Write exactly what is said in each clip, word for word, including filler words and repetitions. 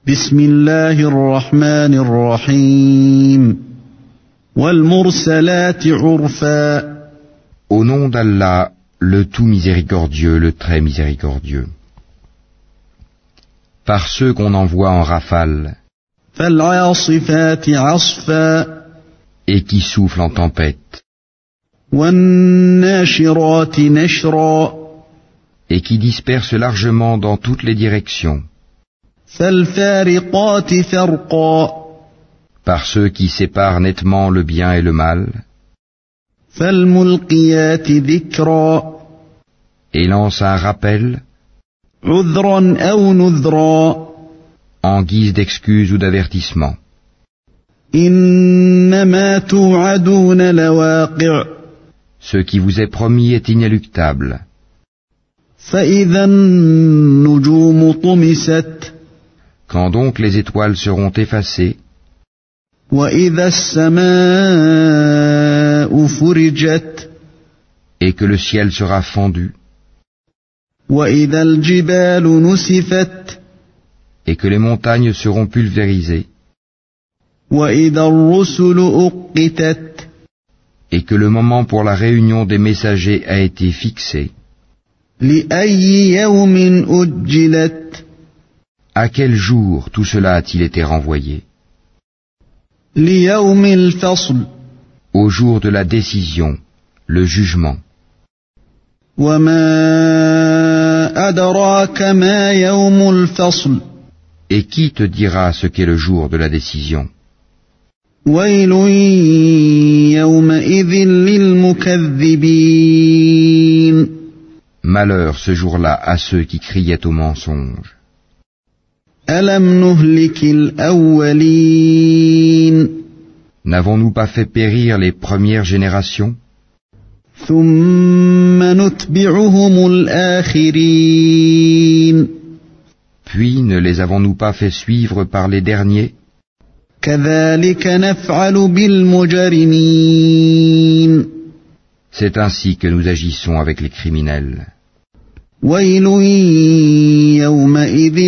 بسم الله الرحمن الرحيم والمرسلات عرفا. Au nom d'Allah, le tout miséricordieux, le très miséricordieux. Par ceux qu'on envoie en rafale, فالعاصفات عصفا, et qui soufflent en tempête, والناشرات نشرا, et qui dispersent largement dans toutes les directions, فالفارقات فرقا, par ceux qui séparent nettement le bien et le mal, فالملقيات ذكرا, et lancent un rappel, عذرا أو نذرا, en guise d'excuse ou d'avertissement. إنما توعدون لواقع. Ce qui vous est promis est inéluctable. فإذا النجوم طمست. Quand donc les étoiles seront effacées, وإذا السماء فرجت. et que le ciel sera fendu, وإذا الجبال نسفت. et que les montagnes seront pulvérisées, وإذا الرسل أقتت. et que le moment pour la réunion des messagers a été fixé, لأي يوم أجلت. à quel jour tout cela a-t-il été renvoyé? ليوم الفصل. Au jour de la décision, le jugement. وما أدراك ما يوم الفصل. Et qui te dira ce qu'est le jour de la décision? ويل يومئذ للمكذبين. Malheur ce jour-là à ceux qui criaient au mensonge. ألم نهلك الأولين. N'avons-nous pas fait périr les premières générations? ثم نتبعهم الآخرين. Puis ne les avons-nous pas fait suivre par les derniers? كذلك نفعل بالمجرمين. C'est ainsi que nous agissons avec les criminels. ويل يومئذ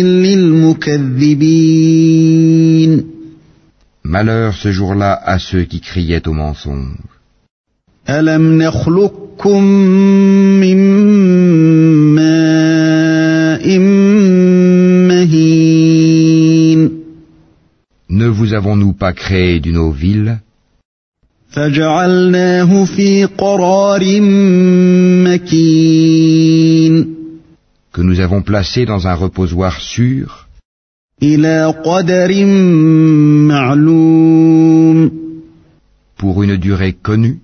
للمكذبين. Malheur ce jour-là à ceux qui criaient au mensonge. ألم نخلقكم من ماء مهين. Ne vous avons-nous pas créé d'une eau vile, فجعلناه في قرار مكين. que nous avons placé dans un reposoir sûr, إلى قدر معلوم. pour une durée connue,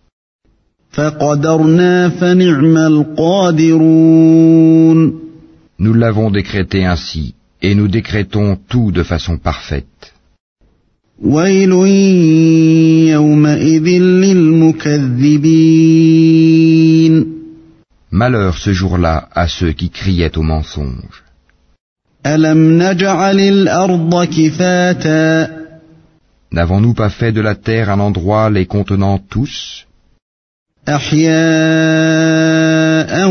فقدرنا فنعم القادرون. nous l'avons décrété ainsi, et nous décrétons tout de façon parfaite. ويل يومئذ للمكذبين. Malheur ce jour-là à ceux qui criaient au mensonge. ألم نجعل الأرض كفاتا. N'avons-nous pas fait de la terre un endroit les contenant tous, أحياء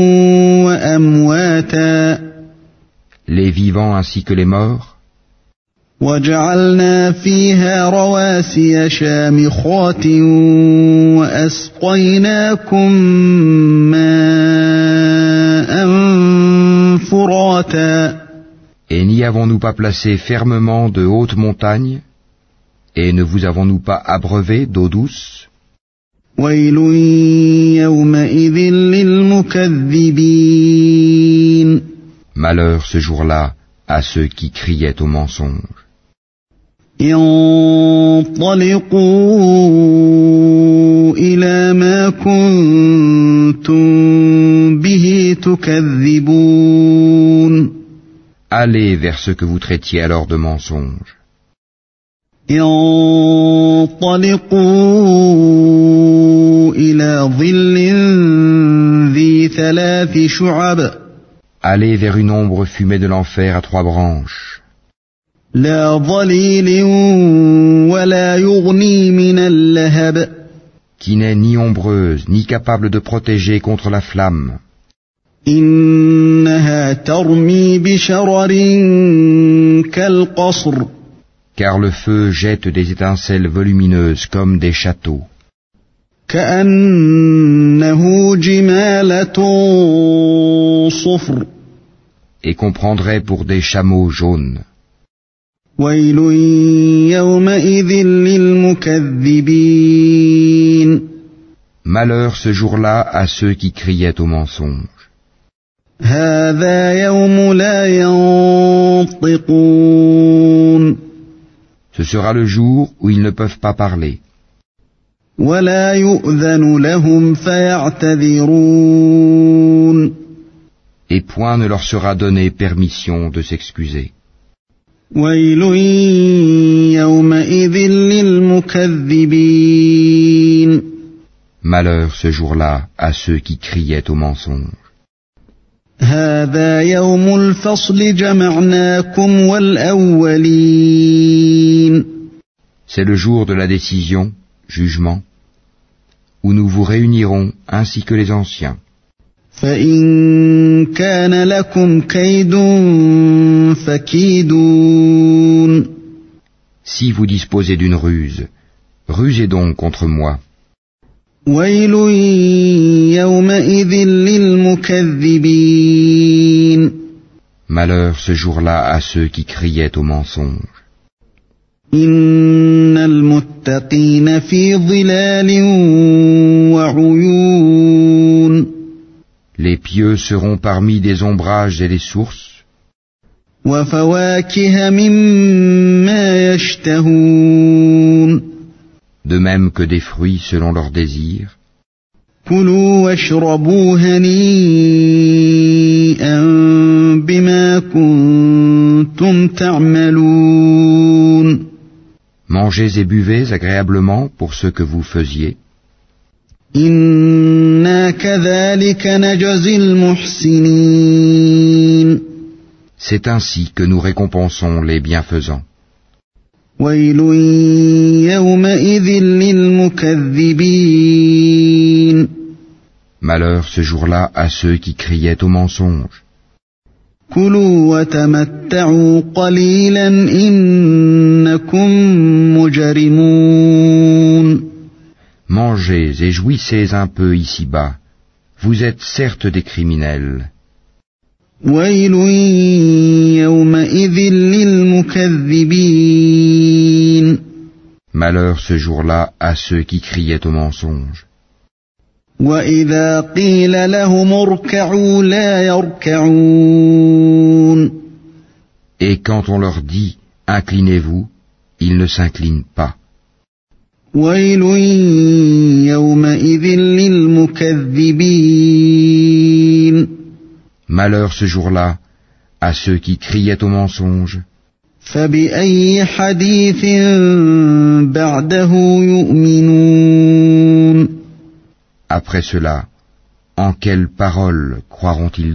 وأمواتا. les vivants ainsi que les morts, وجعلنا فيها رواسي شامخات وأسقيناكم ماء فراتا. et n'y avons-nous pas placé fermement de hautes montagnes, et ne vous avons-nous pas abreuvé d'eau douce? ويل يومئذ للمكذبين. Malheur ce jour-là à ceux qui criaient au mensonge. انطلقوا إلى ما كنتم به تكذبون. Allez vers ce que vous traitiez alors de mensonge. انطلقوا إلى ظل ذي ثلاث شعب. Allez vers une ombre fumée de l'enfer à trois branches, لا ظليل ولا يغني من اللهب. qui n'est ni ombreuse, ni capable de protéger contre la flamme. إنها ترمي بشرر كالقصر car le feu jette des étincelles volumineuses comme des châteaux, كأنه جمالة صفر et qu'on prendrait pour des chameaux jaunes. ويل يومئذ للمكذبين Malheur ce jour-là à ceux qui criaient au mensonge. هذا يوم لا ينطقون Ce sera le jour où ils ne peuvent pas parler, ولا يؤذن لهم فيعتذرون et point ne leur sera donné permission de s'excuser. ويل يومئذ للمكذبين Malheur ce jour-là à ceux qui criaient au mensonge. هذا يوم الفصل جمعناكم والأولين C'est le jour de la décision, jugement, où nous vous réunirons ainsi que les anciens. فإن كان لكم كيد فكيدون Si vous disposez d'une ruse, rusez donc contre moi. ويل يومئذ للمكذبين Malheur ce jour-là à ceux qui criaient au mensonge. إن المتقين في ظلال وعيون Les pieux seront parmi des ombrages et des sources, وفواكه مما يشتهون de même que des fruits selon leurs désirs. كلوا واشربوا هنيئا بما كنتم تعملون Mangez et buvez agréablement pour ce que vous faisiez. إنا كذلك نجزي المحسنين C'est ainsi que nous récompensons les bienfaisants. ويل يومئذ للمكذبين Malheur ce jour-là à ceux qui criaient au mensonge. كلوا وتمتعوا قليلا إنكم مجرمون Mangez et jouissez un peu ici-bas. Vous êtes certes des criminels. ويل يومئذ للمكذبين Malheur ce jour-là à ceux qui criaient au mensonge. وإذا قيل لهم اركعوا لا يركعون Et quand on leur dit « Inclinez-vous », ils ne s'inclinent pas. ويل يومئذ للمكذبين Malheur ce jour-là à ceux qui criaient au mensonge. فبأي حديث بعده يؤمنون Après cela, en quelles paroles croiront-ils donc ?